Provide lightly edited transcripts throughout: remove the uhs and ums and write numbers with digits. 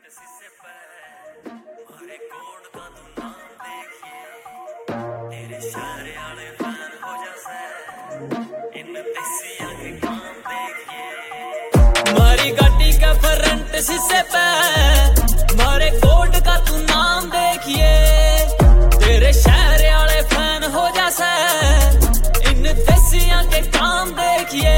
शीशे पे मारे कोड का तू नाम देखिए तेरे शारे वाले फैन हो जासे इन देसिया के काम देखिए मारी गाड़ी का फ्रंट शीशे पे मारे कोड का तू नाम देखिए तेरे शारे वाले फैन हो जासे इन देसिया के काम देखिए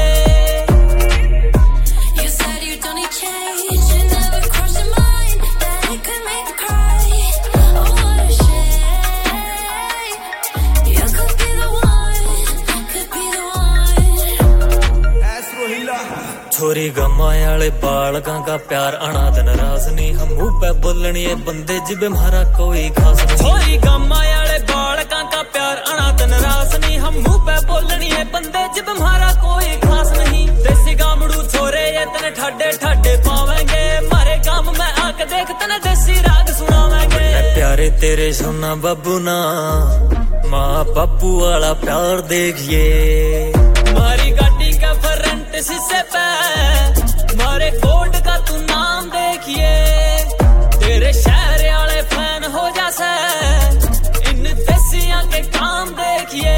छोरी गमाए वाले बालका का प्यार अनाथ नाराज नहीं हम मुंह पे बोलनी है बंदे जिबे हमारा कोई खास नहीं छोरी गमाए वाले बालका का प्यार अनाथ नाराज नहीं हम मुंह पे बोलनी है बंदे जिबे हमारा कोई खास नहीं देसी गामड़ू छोरे ये तने ठाडे ठाडे पावेंगे मारे गांव में आके देख तने देसी राग सुनावेंगे प्यारे तेरे सोना बाबू ना माँ बापू वाला प्यार देखिए मारी गाड़ी का फ्रंट शीशे पे मारे कोड का तू नाम देखिए तेरे शहर वाले फैन हो जासे इन देसिया के काम देखिए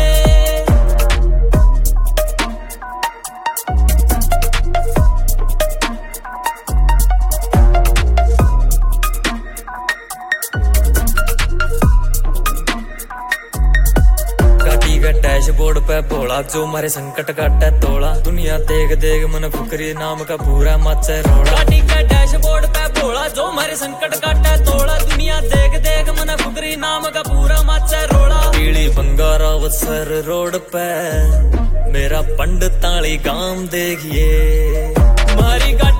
डैशबोर्ड पे भोला जो मारे संकट काटे तोला दुनिया देख देख मन फुकरी नाम का पूरा मचे रोड़ा गाड़ी का डैशबोर्ड पे भोला जो मारे संकट काटे तोला दुनिया देख देख मन फुकरी नाम का पूरा मचे रोड़ा पीली बंगारा सर रोड पे मेरा पंडिताली गांव देखिए मारी